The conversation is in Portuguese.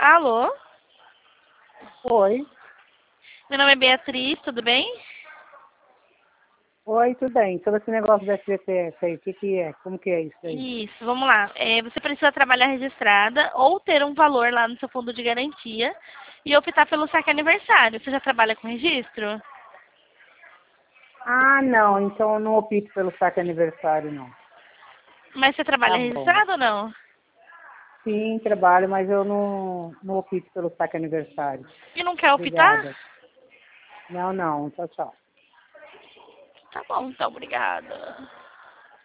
Alô? Oi. Meu nome é Beatriz, tudo bem? Oi, tudo bem. Sobre esse negócio do SBT, aí, o que é? Como que é isso aí? Isso, vamos lá. Você precisa trabalhar registrada ou ter um valor lá no seu fundo de garantia e optar pelo saque aniversário. Você já trabalha com registro? Ah, não. Então eu não opto pelo saque aniversário, não. Mas você trabalha Tá bom. registrado ou não? Sim, trabalho, mas eu não opto pelo saque aniversário. E não quer optar? Obrigada. Não, não. Tchau, tchau. Tá bom, então, obrigada.